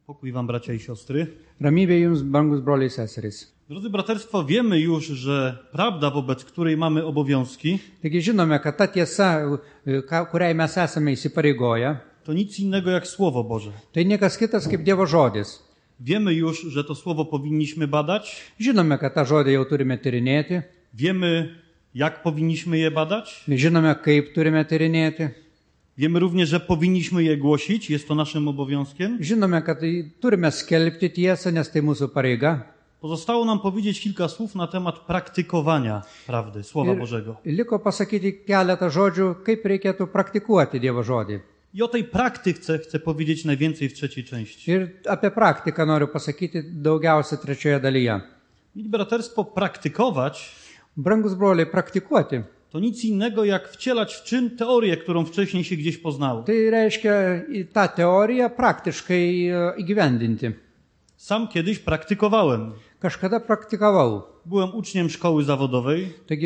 Pokój wam, bracia i siostry. Ramybė jums, brangus broliai seserys. Drodzy braterstwo, wiemy już, że prawda, wobec której mamy obowiązki, Taigi žinome, kad ta tiesa, kuriai mes esame įsipareigoję, to nic innego jak Słowo Boże. tai niekas kitas kaip Dievo žodis. Wiemy już, że to Słowo powinniśmy badać. Žinome, kad tą žodį jau turime tyrinėti. Wiemy, jak powinniśmy je badać. Žinome, kaip turime tyrinėti. Wiemy również, że powinniśmy je głosić. Jest to naszym obowiązkiem. Žinome, kad turime skelbti tiesą, nes tai mūsų pareiga. Pozostało nam powiedzieć kilka słów na temat praktykowania prawdy, Słowa Bożego. Liko pasakyti keletą žodžių, kaip reikėtų praktikuoti Dievo žodį. I o tej praktyce chcę powiedzieć najwięcej w trzeciej części. Ir apie praktiką noriu pasakyti daugiausia trečioje dalyje. I braterstwo, praktykować Brangus broliai, praktikuoti. to nic innego jak wcielać w czyn teorię, którą wcześniej się gdzieś poznało. Tai reiškia tą teoriją praktiškai įgyvendinti. Sam kiedyś praktykowałem. Kažkada praktikavau. Byłem uczniem szkoły zawodowej Taigi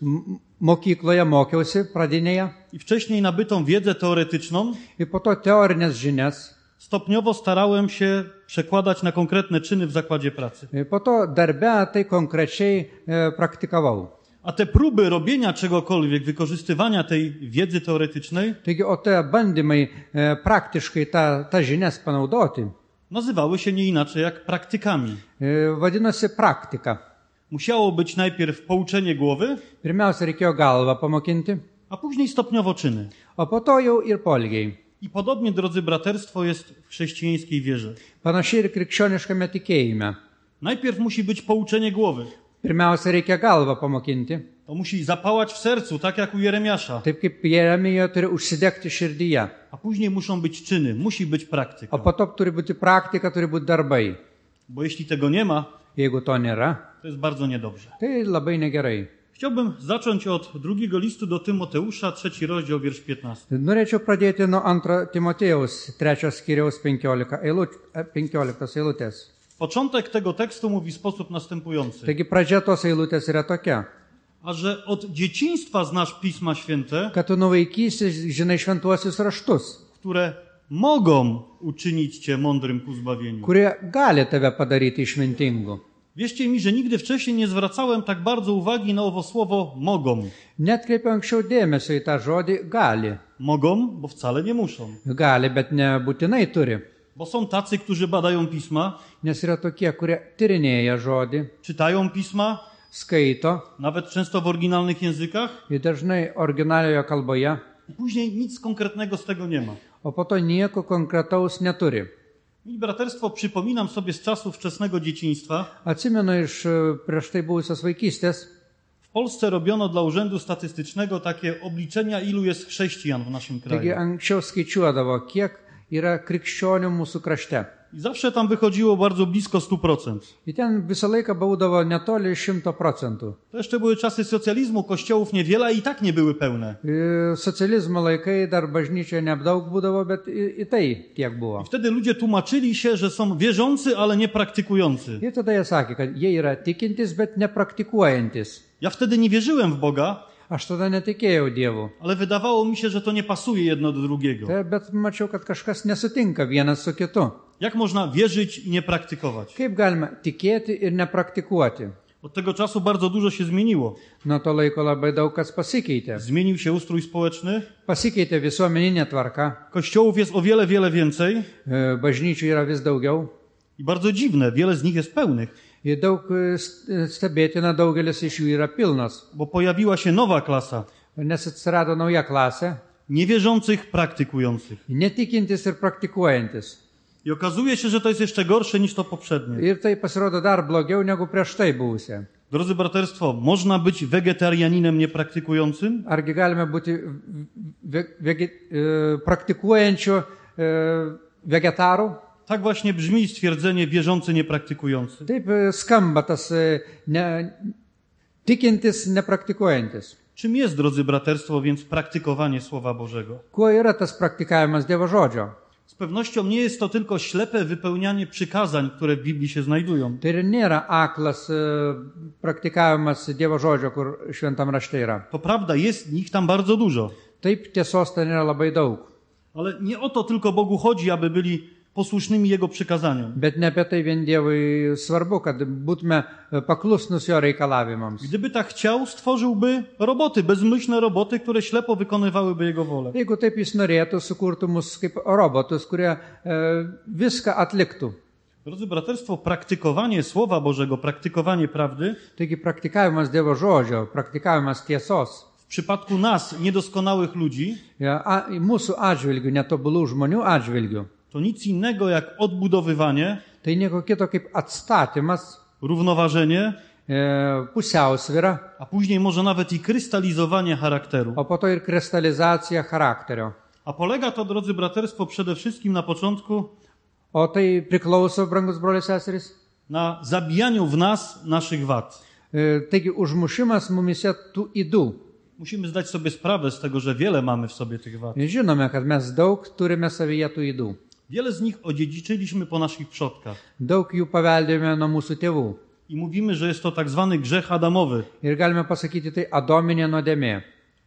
mokykloje mokiausi pradinėje i wcześniej nabytą wiedzę teoretyczną ir po to teorinės žinias. stopniowo starałem się przekładać na konkretne czyny w zakładzie pracy. Po to darbe tai konkrečiai praktikavau. A te próby robienia czegokolwiek, wykorzystywania tej wiedzy teoretycznej Taigi, o te bandymai praktiškai tą žinias panaudoti nazywały się nie inaczej jak praktykami. vadinosi praktika. Musiało być najpierw pouczenie głowy, Pirmiausia, reikėjo galvą pamokinti, a później stopniowo czyny. o po to jau ir polgiai. I podobnie, drodzy braterstwo, jest w chrześcijańskiej wierze. Panašiai ir krikščioniškame tikėjime. Najpierw musi być pouczenie głowy. Pirmiausia, reikia galvą pamokinti. To musi zapałać w sercu, tak jak u Jeremiasza. Taip kaip Jeremijo turi užsidegti širdyje. A później muszą być czyny, musi być praktyka. O po to turi būti praktika, turi būti darbai. Bo jeśli tego nie ma, Jeigu to nėra, to jest bardzo niedobrze. tai labai negerai. Chciałbym zacząć od drugiego listu do Tymoteusza, 3 rozdział, wiersz 15. Norėčiau pradėti nuo 2 Timotiejaus 3 skyriaus 15 eilutės. Początek tego tekstu mówi w sposób następujący. Taigi pradžia tos eilutės yra tokia, A że od dzieciństwa znasz Pisma Święte, kad tu nuo vaikystės žinai šventuosius raštus, które mogą uczynić cię mądrym ku zbawieniu. kurie gali tave padaryti išmintingu. Wierzcie mi, że nigdy wcześniej nie zwracałem tak bardzo uwagi na owo słowo mogą. Netkreipiau anksčiau dėmesio į tą žodį gali. Mogą, bo wcale nie muszą. Gali, bet nebūtinai turi. Bo są tacy, którzy badają Pisma, Nes yra tokie, kurie tyrinėja žodį, czytają Pisma, skaito nawet często w oryginalnych językach, ir dažnai originalioje kalboje, i później nic konkretnego z tego nie ma. o po to nieko konkretaus neturi. I braterstwo, przypominam sobie z czasów wczesnego dzieciństwa, Atsimenu iš prieš tai buvusios vaikystės, w Polsce robiono dla Urzędu Statystycznego takie obliczenia, ilu jest chrześcijan w naszym taigi kraju. anksčiau skaičiuodavo, kiek yra krikščionių mūsų krašte. I zawsze tam wychodziło bardzo blisko 100%. Ir ten visą laiką būdavo netoli 100%. To jeszcze były czasy socjalizmu, kościołów niewiele, a i tak nie były pełne. Socializmo laikai dar bažnyčioje nedaug būdavo, bet į tai tiek buvo. I wtedy ludzie tłumaczyli się, że są wierzący, ale nie praktykujący. Ir tada jie sakė, kad jie yra tikintis, bet nepraktikuojantis. Ja wtedy nie wierzyłem w Boga, Aš tada netikėjau Dievu. ale wydawało mi się, że to nie pasuje jedno do drugiego. Bet mačiau, kad kažkas nesutinka vienas su kitu. Jak można wierzyć i nie praktykować? Kaip galima tikėti ir nepraktikuoti? Od tego czasu bardzo dużo się zmieniło. Nuo to laiko labai daug kas pasikeitė. Zmienił się ustrój społeczny, Pasikeitė visuomeninė tvarka, kościołów jest o wiele, wiele więcej bažnyčių yra vis daugiau. i bardzo dziwne, wiele z nich jest pełnych, Ir daug stebėtina, daugelis iš jų yra pilnos. bo pojawiła się nowa klasa Nes atsirado nauja klasė, niewierzących, praktykujących. netikintis ir praktikuojantis. I okazuje się, że to jest jeszcze gorsze niż to poprzednie. Ir tai pasirodo dar blogiau negu prieš tai buvusia. Drodzy braterstwo, można być wegetarianinem niepraktykującym? Argi galime būti praktikuojančių vegetaru? Tak właśnie brzmi stwierdzenie wierzący, niepraktykujący. Taip skamba tas tikintis, nepraktikuojantis. Czym jest, drodzy braterstwo, więc praktykowanie Słowa Bożego? Kuo yra tas praktikavimas Dievo žodžio? Z pewnością nie jest to tylko ślepe wypełnianie przykazań, które w Biblii się znajdują. Tai ir nėra aklas praktikavimas Dievo žodžio, kur šventam rašte yra. To prawda, jest ich tam bardzo dużo. Taip tiesos ten yra labai daug. Ale nie o to tylko Bogu chodzi, aby byli posłusznymi Jego przykazaniom. Bet ne apie tai vien Dievui svarbu, kad būtume paklusnus jo reikalavimams. Gdyby tak chciał, stworzyłby roboty, bezmyślne roboty, które ślepo wykonywałyby Jego wolę. Jeigu taip jis norėtų, sukurtų mus kaip robotus, kurie viską atliktų. Drodzy braterstwo, praktykowanie Słowa Bożego, praktykowanie prawdy Taigi praktikavimas Dievo žodžio, praktikavimas tiesos. w przypadku nas, niedoskonałych ludzi, Mūsų atžvilgių, netobulų žmonių atžvilgių. to nic innego jak odbudowywanie, Tai nieko kito kaip atstatymas, równoważenie, pusiausvyra, a później może nawet i krystalizowanie charakteru. o po to ir kristalizacija charakterio. A polega to, drodzy braterstwo, przede wszystkim na początku O tai priklauso, brangus brolius seserys, na zabijaniu w nas naszych wad. taigi užmušimas mumise tų ydų. Musimy zdać sobie sprawę z tego, że wiele mamy w sobie tych wad. Žinome, kad mes daug turime savyje tų ydų. Wiele z nich odziedziczyliśmy po naszych przodkach. Daug jų paveldėjome nuo mūsų tėvų. I mówimy, że jest to tak zwany grzech Adamowy. Ir galime pasakyti, tai adominė nuodėmė.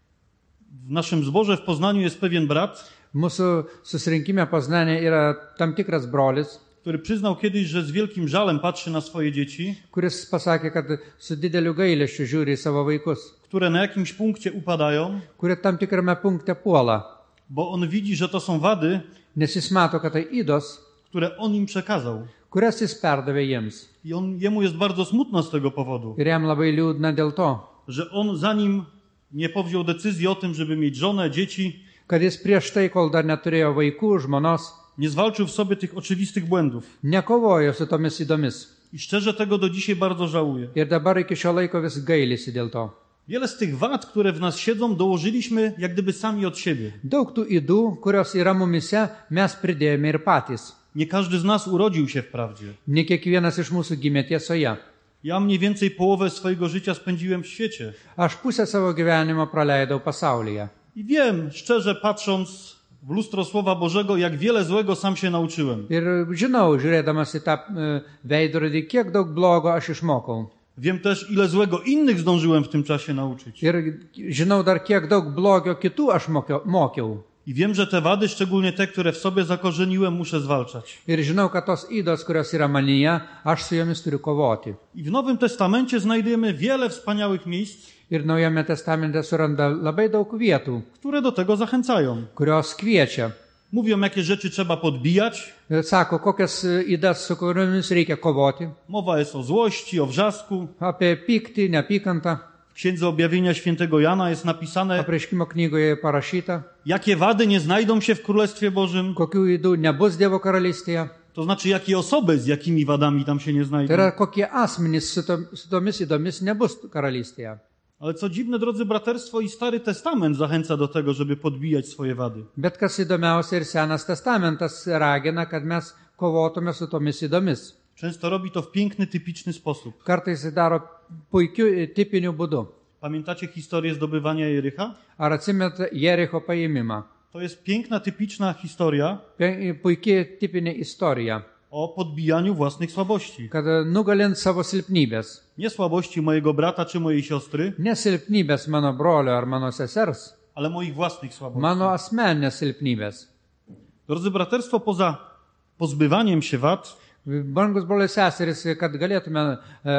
W naszym zborze w Poznaniu jest pewien brat, Mūsų susirinkime Poznane yra tam tikras brolis, który przyznał kiedyś, że z wielkim żalem patrzy na swoje dzieci, kuris pasakė, kad su dideliu gailesčiu žiūri į savo vaikus, które na jakimś punkcie upadają, kurie tam tikrame punkte puola, bo on widzi, że to są wady, nes jis mato, kad tai ydos, które on im przekazał. kurias jis perdavė jiems. I jemu jest bardzo smutno z tego powodu, Ir jam labai liūdna dėl to, że on zanim nie powziął decyzji o tym, żeby mieć żonę, dzieci, kad jis prieš tai, kol dar neturėjo vaikų, žmonos, nie zwalczył w sobie tych oczywistych błędów. nekovojo su tomis įdomis. I szczerze tego do dzisiaj bardzo żałuję. Ir dabar iki šio laiko vis gailisi dėl to. Wiele z tych wad, które w nas siedzą, dołożyliśmy jak gdyby sami od siebie. Daug tų ydų, kurios yra mumise, mes pridėjome ir patys. Nie każdy z nas urodził się wprawdzie. Ne kiekvienas iš mūsų gimė tiesoje. Ja mniej więcej połowę swojego życia spędziłem w świecie. Aš pusę savo gyvenimo praleidau pasaulyje. I wiem, szczerze patrząc w lustro Słowa Bożego, jak wiele złego sam się nauczyłem. Ir žinau, žiūrėdamas į tą veidrodį, kiek daug blogo aš išmokau. Wiem też, ile złego innych zdążyłem w tym czasie nauczyć. Ir žinau dar, kiek daug blogio kitų aš mokiau. I wiem, że te wady, szczególnie te, które w sobie zakorzeniłem, muszę zwalczać. Ir žinau, kad tos ydos, kurios yra manyje, aš su jomis turiu kovoti. I w Nowym Testamencie znajdujemy wiele wspaniałych miejsc, Ir Naujame testamente suranda labai daug vietų, które do tego zachęcają. kurios kviečia. Mówią, jakie rzeczy trzeba podbijać. Ir sako, kokias ydas, su kuriomis reikia kovoti. Mowa jest o złości, o wrzasku. Apie pyktį, neapykantą. W Księdze Objawienia Świętego Jana jest napisane, Apreiškimo knygoje parašyta, jakie wady nie znajdą się w Królestwie Bożym. kokių ydų nebus Dievo karalystėje. To znaczy, jakie osoby z jakimi wadami tam się nie Tai znajdą. yra, kokie asmenys su tomis įdomis nebus karalystėje. Ale co dziwne, drodzy braterstwo, i Stary Testament zachęca do tego, żeby podbijać swoje wady. Bet kas įdomiausia ir Senas testamentas ragina, kad mes kovotume su tomis įdomis. Często robi to w piękny, typiczny sposób. Kartais jis daro puikiu tipiniu būdu. Pamiętacie historię zdobywania Jericha? Ar atsimeta Jericho paėmimą? To jest piękna, typiczna historia Puikiai tipinė istorija, o podbijaniu własnych słabości. kad nugalint savo silpnybės. Nie słabości mojego brata czy mojej siostry, Ne silpnybės mano brolio ar mano sesers, ale moich własnych słabości. mano asmeninės silpnybės. Drodzy braterstwo, poza pozbywaniem się wad, Brangus broliai seserys, kad galėtume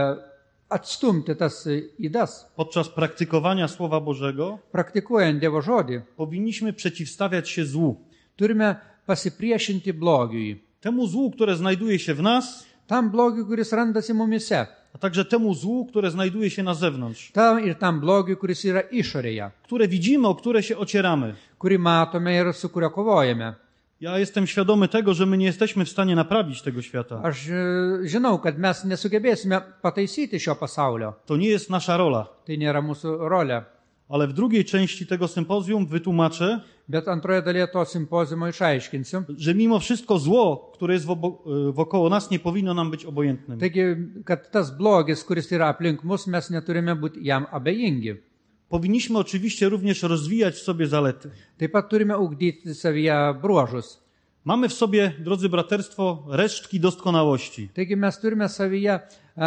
atstumti tas ydas, podczas praktykowania Słowa Bożego, praktikuojant Dievo žodį, powinniśmy przeciwstawiać się złu. turime pasipriešinti blogiui. Temu złu, które znajduje się w nas, Tam blogiui, kuris randasi mumise. a także temu złu, które znajduje się na zewnątrz, Tam ir tam blogiui, kuris yra išorėje, które widzimy, o które się ocieramy. kurį matome ir su kurio kovojame. Ja jestem świadomy tego, że my nie jesteśmy w stanie naprawić tego świata. Aš žinau, kad mes nesugebėsime pataisyti šio pasaulio. To nie jest nasza rola. Tai nėra mūsų rolė. Ale w drugiej części tego sympozjum wytłumaczę, Bet antroje dalyje to simpoziumo išaiškinsiu. że mimo wszystko zło, które jest wokoło nas, nie powinno nam być obojętnym. Taigi, kad tas blogis, kuris yra aplink mus, mes neturime būti jam abejingi. Powinniśmy oczywiście również rozwijać w sobie zalety. Taip pat turime ugdyti savyje bruožus. Mamy w sobie, drodzy braterstwo, resztki doskonałości. Taigi mes turime savyje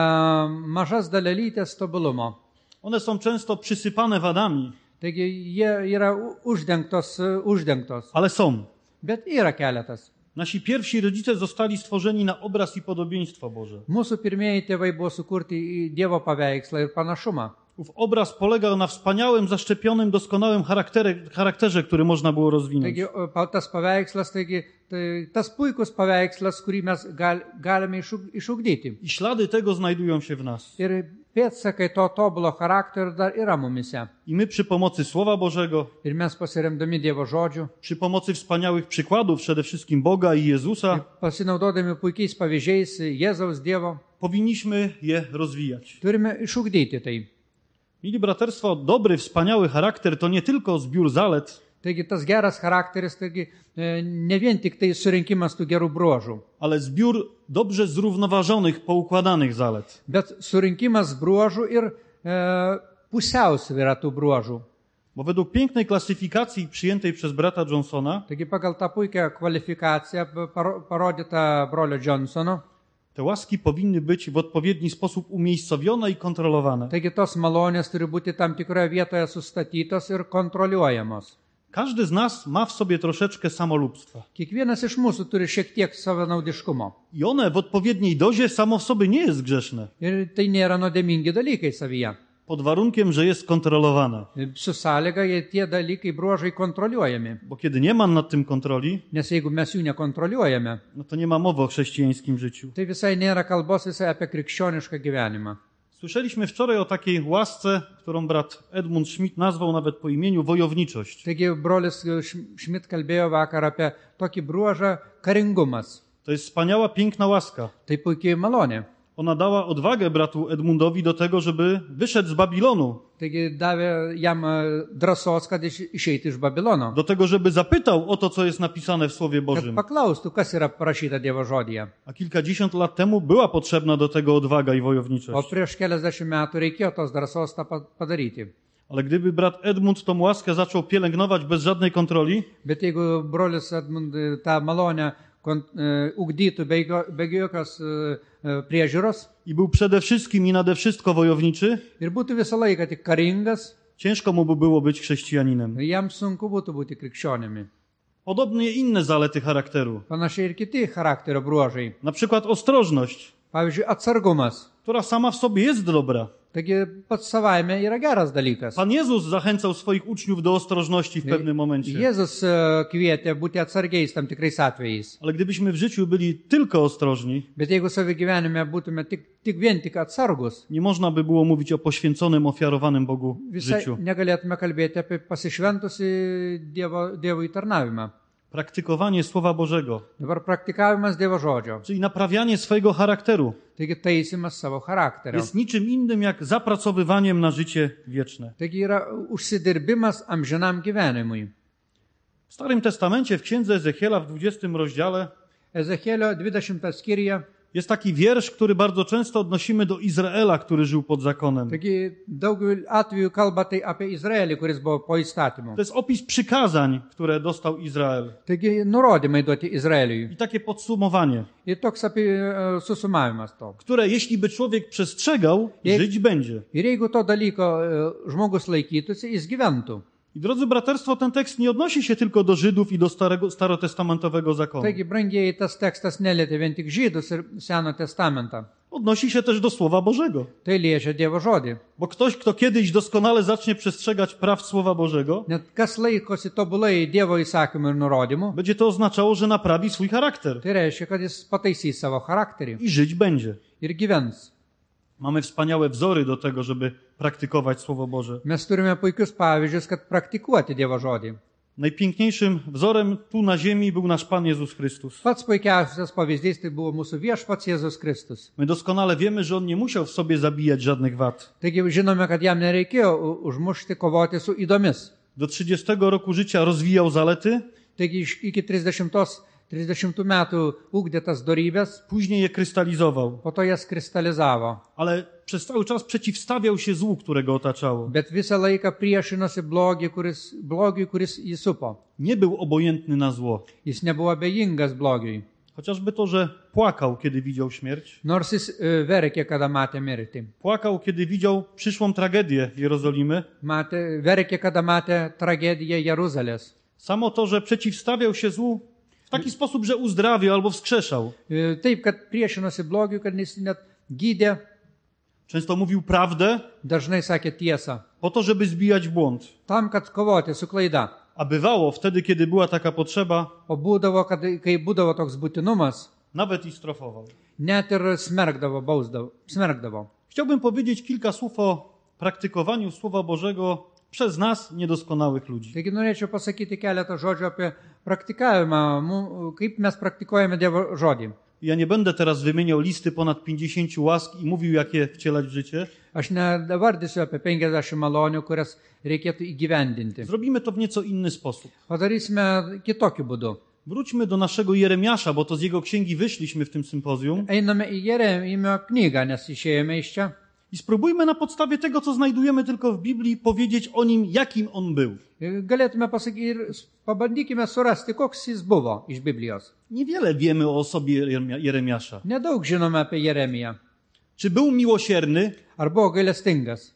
mažas dalelytės tobulumo. One są często przysypane wadami, Taigi jie yra uždengtos, ale są. bet yra keletas. Nasi pierwsi rodzice zostali stworzeni na obraz i podobieństwo Boże. Mūsų pirmieji tėvai buvo sukurti į Dievo paveikslą ir panašumą. Ów obraz polegał na wspaniałym, zaszczepionym, doskonałym charakterze, który można było rozwinąć. Taigi, tas paveikslas, taigi, tas puikus paveikslas, kurį mes galime išugdyti. I ślady tego znajdują się w nas. Ir pėdsakai to tobulo charakterio dar yra mumise. I my przy pomocy Słowa Bożego, Ir mes pasiremdami Dievo žodžiu, przy pomocy wspaniałych przykładów, przede wszystkim Boga i Jezusa, pasinaudodami puikiais pavyzdžiais Jėzaus Dievo, powinniśmy je rozwijać. turime išugdyti tai. Mili braterstwo, dobry, wspaniały charakter to nie tylko zbiór zalet, Taigi tas geras charakteris, taigi ne vien tik tai surinkimas tų gerų bruožų, ale zbiór dobrze zrównoważonych, poukładanych zalet. bet surinkimas bruožų ir pusiausvyrą tų bruožų. Bo według pięknej klasyfikacji przyjętej przez brata Johnsona, Taigi pagal tą puikią kvalifikaciją parodytą brolio Johnsono, te łaski powinny być w odpowiedni sposób umiejscowione i kontrolowane. taigi tos malonės turi būti tam tikroje vietoje sustatytos ir kontroliuojamos. Każdy z nas ma w sobie troszeczkę samolubstwa. Kiekvienas iš mūsų turi šiek tiek savanaudiškumo. I one w odpowiedniej dozie samo w sobie nie jest grzeszne. Ir tai nėra nuodėmingi dalykai savyje. Pod warunkiem, że jest kontrolowane. Su sąlyga, jei tie dalykai bruožai kontroliuojami. Bo kiedy nie ma nad tym kontroli, Nes jeigu mes jų nekontroliuojame, no to nie ma mowy o chrześcijańskim życiu. tai visai nėra kalbos visai apie krikščionišką gyvenimą. Słyszeliśmy wczoraj o takiej łasce, którą brat Edmund Schmidt nazwał nawet po imieniu wojowniczość. Taigi brolis Šmit kalbėjo vakar apie tokį bruožą karingumas. To jest wspaniała, piękna łaska. Tai puikiai malonė. Ona dała odwagę bratu Edmundowi do tego, żeby wyszedł z Babilonu. Taigi davė jam drąsos, kad išeitų iš Babilono. Do tego, żeby zapytał o to, co jest napisane w Słowie Kad Bożym. paklaustų, kas yra parašyta Dievo žodyje. A kilkadziesiąt lat temu była potrzebna do tego odwaga i O wojowniczość. prieš keliasdešimt metų reikėjo tos drąsos tą padaryti. Ale gdyby brat Edmund tą łaskę zaczął pielęgnować bez żadnej kontroli, Bet jeigu brolis Edmund tą malonę ugdytų be jokios priežiūros i był przede wszystkim i nade wszystko wojowniczy, ir būtų visą laiką tik karingas, ciężko mu by było być chrześcijaninem. jam sunku būtų būti krikščionimi. Podobnie inne zalety charakteru. Panašiai ir kiti charakterio bruožai. Na przykład ostrożność, Pavyzdžiui, atsargumas. która sama w sobie jest dobra. Taigi pats savaime yra geras dalykas. Pan Jezus zachęcał swoich uczniów do ostrożności w pewnym momencie. Jėzus kvietė būti atsargiais tam tikrais atvejais. Ale gdybyśmy w życiu byli tylko ostrożni, Bet jeigu savo gyvenime būtume tik atsargus, nie można by było mówić o poświęconym, ofiarowanym Bogu visai życiu. negalėtume kalbėti apie pasišventusi Dievui tarnavimą. Praktykowanie Słowa Bożego, Dabar praktikavimas Dievo žodžio. czyli naprawianie swojego charakteru, Taigi taisymas savo charakterio. jest niczym innym jak zapracowywaniem na życie wieczne. Taigi yra užsidirbimas amžinam gyvenimui. W Starym Testamencie, w księdze Ezechiela w 20 rozdziale, Ezechielio 20 skyriuje. jest taki wiersz, który bardzo często odnosimy do Izraela, który żył pod zakonem. Taigi daugeliu atveju kalba tai apie Izraelį, kuris buvo po įstatymu. To jest opis przykazań, które dostał Izrael. Taigi nurodymai duoti Izraeliui. I takie podsumowanie, Ir toks apie susumavimas to. które jeśli by człowiek przestrzegał, żyć będzie. Ir jeigu to dalyko žmogus laikytųsi, jis gyventų. I drodzy braterstwo, ten tekst nie odnosi się tylko do Żydów i do starotestamentowego zakonu. Taigi, brangieji, tas tekstas nelietė vien tik žydus ir Seno testamentą. Odnosi się też do Słowa Bożego. Tai liečia Dievo žodį. Bo ktoś, kto kiedyś doskonale zacznie przestrzegać praw Słowa Bożego, Net kas laikosi tobulai Dievo įsakymų ir nurodymų, będzie to oznaczało, że naprawi swój charakter tai reiškia, kad jis pataisys savo charakterį i żyć będzie. ir gyvens. Mamy wspaniałe wzory do tego, żeby praktykować Słowo Boże. Mes turime puikius pavyzdžius, kad praktikuoti Dievo žodį. Najpiękniejszym wzorem tu na ziemi był nasz Pan Jezus Chrystus. Pats puikiausias pavyzdys tai buvo mūsų viešpats Jėzus Kristus. My doskonale wiemy, że On nie musiał w sobie zabijać żadnych wad. Taigi žinome, kad jam nereikėjo užmušti, kovoti su įdomis. Do 30 roku życia rozwijał zalety, Taigi iki 30 metų ugdė tas dorybės, później je krystalizował. po to jas kristalizavo. Ale przez cały czas przeciwstawiał się złu, które go otaczało. Bet visą laiką priešinosi blogiui, kuris jį supo. Nie był obojętny na zło. Jis nebuvo abejingas blogiui. Chociażby to, że płakał, kiedy widział śmierć. Nors jis verkė, kada matė mirtį. Płakał, kiedy widział przyszłą tragedię Jerozolimy. Verkė, kada matė tragediją Jeruzalės. Samo to, że przeciwstawiał się złu, W taki sposób, że uzdrawiał albo wskrzeszał. Taip, kad priešinosi blogiui, kad jis net gydė, Często mówił prawdę dažnai sakė tiesą. po to, żeby zbijać w błąd. Tam, kad kovoti su klaida. A bywało wtedy, kiedy była taka potrzeba, O būdavo, kai būdavo toks būtinumas, nawet i strofował. net ir smerkdavo. Chciałbym powiedzieć kilka słów o praktykowaniu Słowa Bożego przez nas, niedoskonałych ludzi. Taigi norėčiau pasakyti keletą žodžių apie praktikavimą, kaip mes praktikuojame Dievo žodį. Ja nie będę teraz wymieniał listy ponad 50 łask i mówił, jak je wcielać w życie. Aš nedavardysiu apie 50 malonių, kurias reikėtų įgyvendinti. Zrobimy to w nieco inny sposób. Padarysime kitokiu būdu. Wróćmy do naszego Jeremiasza, bo to z jego księgi wyszliśmy w tym sympozjum. Einame į Jeremio knygą, nes išėjome iš čia. I spróbujmy na podstawie tego, co znajdujemy tylko w Biblii, powiedzieć o nim, jakim on był. Galėtume pasakyti ir pabandykime surasti, koks jis buvo iš Biblijos. Niewiele wiemy o osobie Jeremiasza. Nedaug žinome apie Jeremiją. Czy był miłosierny? Ar buvo gailestingas?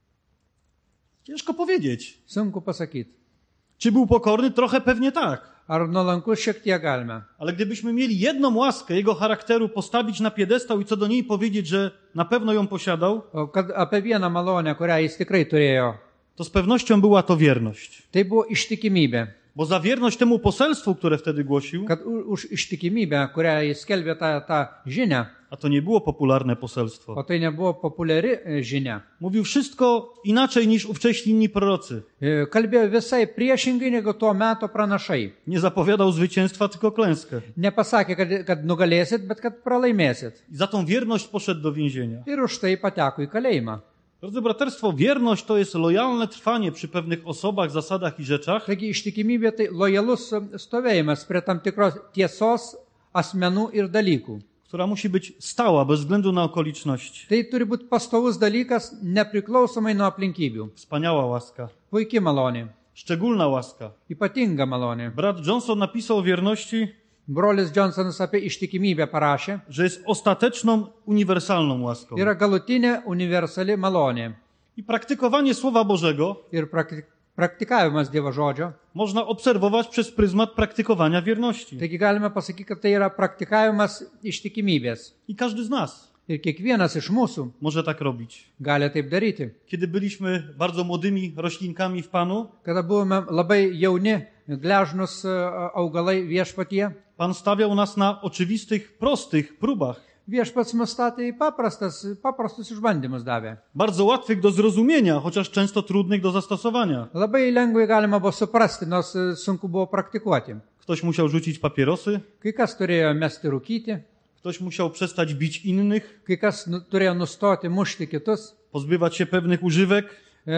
Ciężko powiedzieć. Sunku pasakyti. Czy był pokorny? Trochę pewnie tak. Ar nuolankus šiek tiek galime. Ale gdybyśmy mieli jedną łaskę jego charakteru postawić na piedestał i co do niej powiedzieć, że na pewno ją posiadał, O kad apie vieną malonę, kurią jis tikrai turėjo, to z pewnością była to wierność. tai buvo ištikimybė. Bo za wierność temu poselstwu, które wtedy głosił, Kad už ištikimybę, kurią jis skelbė tą žinią, a to nie było popularne poselstwo, o tai nebuvo populiari žinia, mówił wszystko inaczej niż ówcześni inni prorocy. kalbėjo visai priešingai negu tuo metu pranašai. Nie zapowiadał zwycięstwa, tylko klęskę. Nepasakė, kad nugalėsit, bet kad pralaimėsit. I za tą wierność poszedł do więzienia. Ir už tai pateko į kalėjimą. Drodzy braterstwo, wierność to jest lojalne trwanie przy pewnych osobach, zasadach i rzeczach, Taigi ištikimybė tai lojalus stovėjimas prie tam tikros tiesos, asmenų ir dalykų. która musi być stała bez względu na okoliczności. Tai turi būti pastovus dalykas nepriklausomai nuo aplinkybių. Wspaniała łaska, Puikiai malonė, szczególna łaska. ypatinga malonė. Brat Johnson napisał o wierności, Brolis Johnsonas apie ištikimybę parašė. że jest ostateczną, uniwersalną łaską. Yra galutinė universali malonė. I praktykowanie Słowa Bożego Ir praktikavimas Dievo žodžio. można obserwować przez pryzmat praktykowania wierności. Taigi galime pasakyti, kad tai yra praktikavimas ištikimybės. I każdy z nas Ir kiekvienas iš mūsų może tak robić. gali taip daryti. Kiedy byliśmy bardzo młodymi roślinkami w Panu, Kada buvome labai jauni, gležnus augalai viešpatyje, Pan stawiał nas na oczywistych, prostych próbach, viešpats mus statė į paprastus išbandymus davė. bardzo łatwych do zrozumienia, chociaż często trudnych do zastosowania. Labai lengvai galima buvo suprasti, nors sunku buvo praktikuoti. Ktoś musiał rzucić papierosy, Kai kas turėjo mesti rūkyti, ktoś musiał przestać bić innych, kai kas turėjo nustoti mušti kitus, pozbywać się pewnych używek.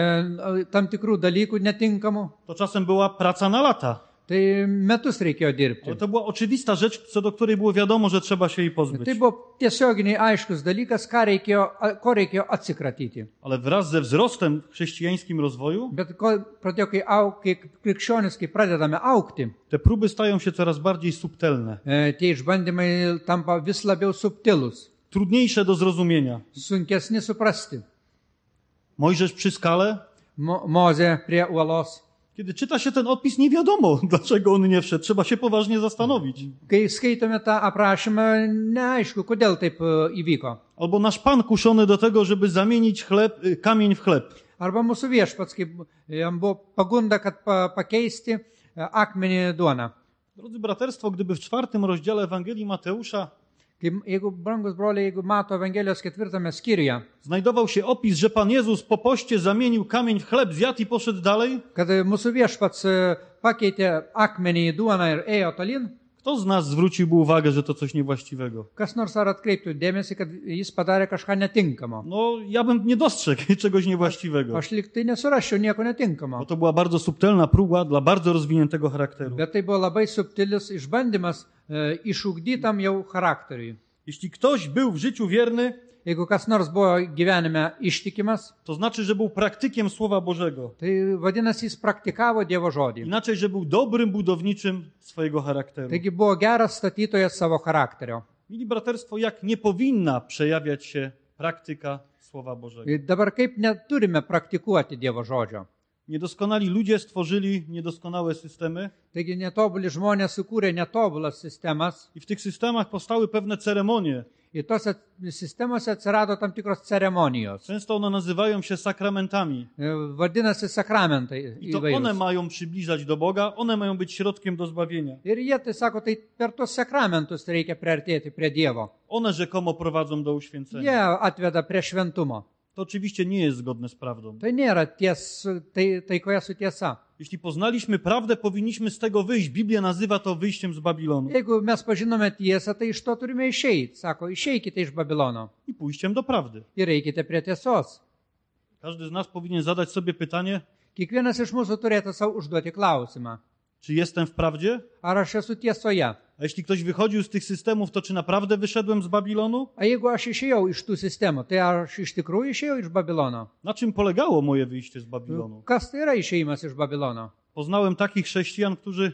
tam tikrų dalykų netinkamų. To czasem była praca na lata. Tai metus reikėjo dirbti. Ale to była oczywista rzecz, co do której było wiadomo, że trzeba się jej pozbyć. Tai buvo tiesioginiai aiškus dalykas, ko reikėjo atsikratyti. Ale wraz ze wzrostem w chrześcijańskim rozwoju Bet pradėjo, kai krikščionis, kai pradedame aukti, te próby stają się coraz bardziej subtelne, tie išbandymai tampa vis labiau subtilus, trudniejsze do zrozumienia. sunkesni suprasti. Mojżesz przy skale, Mozė prie uolos. kiedy czyta się ten opis, nie wiadomo, dlaczego on nie wszedł. Trzeba się poważnie zastanowić. Kai skaitome tą aprašymą, neaišku, kodėl taip įvyko. Albo nasz Pan kuszony do tego, żeby zamienić kamień w chleb. Arba mūsų viešpats, kaip jam buvo pagunda, kad pakeisti akmenį duoną. Drodzy braterstwo, gdyby w 4 rozdziale Ewangelii Mateusza Jeigu, brangus broliai, jeigu mato Evangelijos 4 skyriuje, znajdował się opis, że Pan Jezus po poście zamienił kamień w chleb, zjadł i poszedł dalej, kad mūsų viešpats pakeitė akmenį į duoną ir ėjo tolin, kto z nas zwróciłby uwagę, że to coś niewłaściwego? kas nors ar atkreiptų dėmesį, kad jis padarė kažką netinkamo. No, ja bym nie dostrzegł czegoś niewłaściwego. Aš lyg tai nesurasčiau nieko netinkamo. Bo to była bardzo subtelna próba dla bardzo rozwiniętego charakteru. Bet tai buvo labai subtilis išbandymas išugdytam jau charakteriui. Jeśli ktoś był w życiu wierny, Jeigu kas nors buvo gyvenime ištikimas, to znaczy, że był praktykiem Słowa Bożego. tai vadinasi, jis praktikavo Dievo žodį. Inaczej, że był dobrym budowniczym swojego charakteru. Taigi buvo geras statytojas savo charakterio. Mili braterstwo, jak nie powinna przejawiać się praktyka Słowa Bożego. Dabar kaip neturime praktikuoti Dievo žodžio. Niedoskonali ludzie stworzyli niedoskonałe systemy Taigi netobuli žmonės sukūrė netobulas sistemas i w tych systemach powstały pewne ceremonie. ir tose sistemose atsirado tam tikros ceremonijos. Często one nazywają się sakramentami. Vadinasi sakramentai I to one įvairūs. mają przybliżać do Boga, one mają być środkiem do zbawienia. Ir jie tai sako, tai per tos sakramentus reikia priartėti prie Dievo. One rzekomo prowadzą do uświęcenia. Jie atveda prie šventumo. To oczywiście nie jest zgodne z prawdą. Tai nėra taikoje su tiesa. Jeśli poznaliśmy prawdę, powinniśmy z tego wyjść. Biblia nazywa to wyjściem z Babilonu Jeigu mes pažinome tiesą, tai iš to turime išeiti. Sako, išeikite iš Babilono i pójściem do prawdy. ir eikite prie tiesos. Każdy z nas powinien zadać sobie pytanie, Kiekvienas iš mūsų turėtų savo užduoti klausimą. czy jestem w prawdzie? Ar aš esu tiesoje? A jeśli ktoś wychodził z tych systemów, to czy naprawdę wyszedłem z Babilonu? A jeigu aš išėjau iš tų sistemų, tai ar aš iš tikrųjų išėjau iš Babilono? Na czym polegało moje wyjście z Babilonu? Kas tai yra išėjimas iš Babilono? Poznałem takich chrześcijan, którzy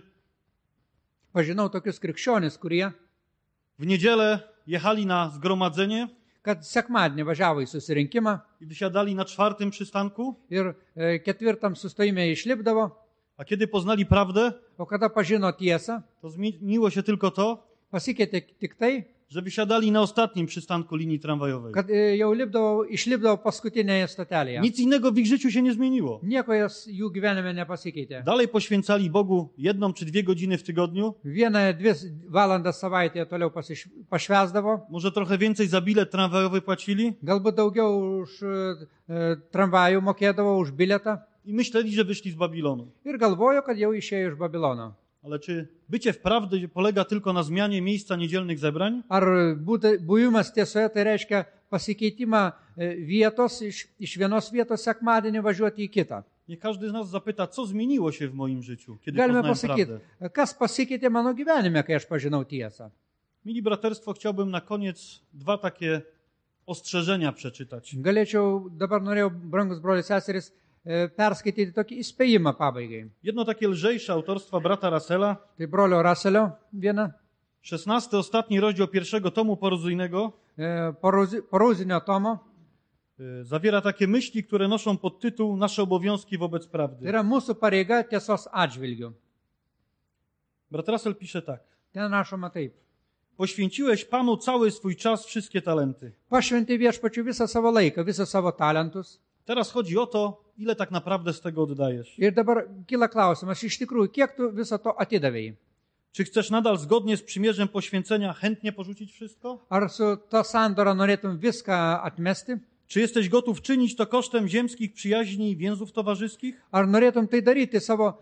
Pažinau tokius krikščionis, kurie, w niedzielę jechali na zgromadzenie kad sekmadienį važiavo į susirinkimą i wysiadali na 4. przystanku, ir ketvirtam sustojime išlipdavo, a kiedy poznali prawdę, o kada pažino tiesą, to zmieniło się tylko to, pasikeitė tik tai, że wysiadali na ostatnim przystanku linii tramwajowej. kad jau išlipdavo paskutinėje stotelėje. Nic innego w ich życiu się nie zmieniło. Nieko jų gyvenime nepasikeitė. Dalej poświęcali Bogu 1 czy 2 godziny w tygodniu, 1-2 valandas savaitėje toliau pašvesdavo, może trochę więcej za bilet tramwajowy płacili galbūt daugiau už tramvajų mokėdavo, už bilietą i myśleli, że wyszli z Babilonu. ir galvojo, kad jau išėjo iš Babilono. Ale czy bycie w prawdy polega tylko na zmianie miejsca niedzielnych zebrań? Ar buvimas tiesoje tai reiškia pasikeitimą vietos, iš vienos vietos sekmadienį važiuoti į kitą? Niech każdy z nas zapyta, co zmieniło się w moim życiu, kiedy Galime poznałem pasakyti, prawdę. kas pasikeitė mano gyvenime, kai aš pažinau tiesą. Mili braterstwo, chciałbym na koniec 2 takie ostrzeżenia przeczytać. Galėčiau, dabar norėjau, brangus broliai seserys, perskaityti tokį įspėjimą pabaigai. Jedno takie lżejsze autorstwa brata Russella, Tai brolio Russellio viena, 16 ostatni rozdział 1 tomu porozyjnego, Paruzinio tomo. zawiera takie myśli, które noszą podtytuł Nasze obowiązki wobec Tai prawdy. yra mūsų pareiga tiesos atžvilgių. Brat Russell pisze tak. Ten rašoma taip. Poświęciłeś Panu cały swój czas, wszystkie talenty. Pašventė viešpačiu visą savo laiką, visą savo talentus. Teraz chodzi o to, ile tak naprawdę z tego oddajesz. Ir dabar kyla klausimas, iš tikrųjų, kiek tu viso to atidavėjai? Czy chcesz nadal zgodnie z przymierzem poświęcenia chętnie porzucić wszystko? Ar su to sandora norėtum viską atmesti? Czy jesteś gotów czynić to kosztem ziemskich przyjaźni i więzów towarzyskich? Ar norėtum tai daryti savo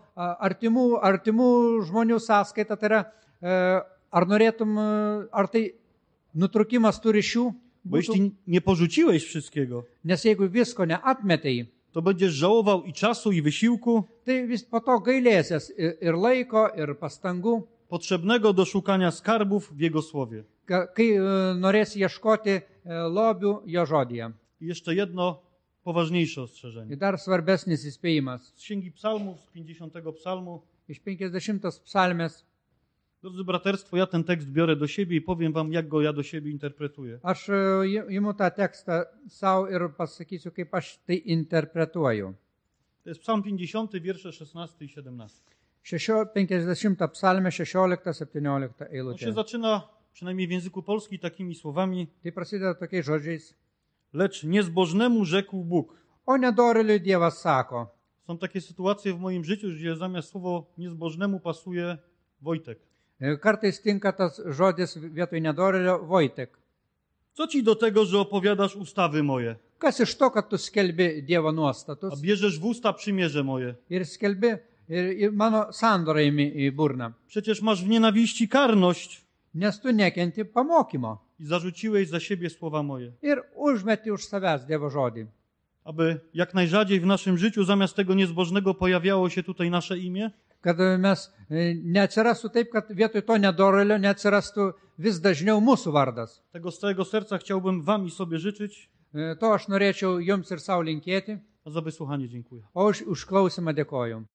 artimų žmonių sąskaitą? Tai yra, ar norėtum, ar tai nutrukimas tų ryšių? Bo jeśli nie porzuciłeś wszystkiego, Nes jeigu visko neatmetei, to będziesz żałował i czasu, i wysiłku tai vis po to gailėsies ir laiko, ir pastangų, potrzebnego do szukania skarbów w Jego Słowie. kai norėsi ieškoti lobių jo žodyje. I jeszcze jedno poważniejsze ostrzeżenie. Ir dar svarbesnis įspėjimas. Z Księgi Psalmów, z 50 psalmu. Iš 50 psalmės. Drodzy braterstwo, ja ten tekst biorę do siebie i powiem wam, jak go ja do siebie interpretuję. Aš imu tą tekstą savo ir pasakysiu, kaip aš tai interpretuoju. To jest Psalm 50, wiersze 16 i 17. 50 psalmė 16-17 On się eilutė. zaczyna, przynajmniej w języku polskim, takimi słowami. Tai prasideda tokiais žodžiais. Lecz niezbożnemu rzekł Bóg. O nedorėliui Dievas sako. Są takie sytuacje w moim życiu, gdzie zamiast słowo niezbożnemu pasuje Wojtek. Kartais tinka tas žodis vietoj nedorėlio Vojtek. Co ci do tego, że opowiadasz ustawy moje, Kas iš to, kad tu skelbi Dievo a nuostatus bierzesz w usta przymierze moje? ir skelbi ir mano sandorą imi į burną. Przecież masz w nienawiści karność Nes tu nekenti pamokymo i zarzuciłeś za siebie słowa moje. ir užmeti už savęs Dievo žodį. Aby jak najrzadziej w naszym życiu zamiast tego niezbożnego pojawiało się tutaj nasze imię, Kad mes neatsirastų taip, kad vietoj to nedorėlio neatsirastų vis dažniau mūsų vardas. tego z całego serca chciałbym wam i sobie życzyć, To aš norėčiau jums ir savo linkėti, a za wysłuchanie dziękuję. o už klausimą dėkoju.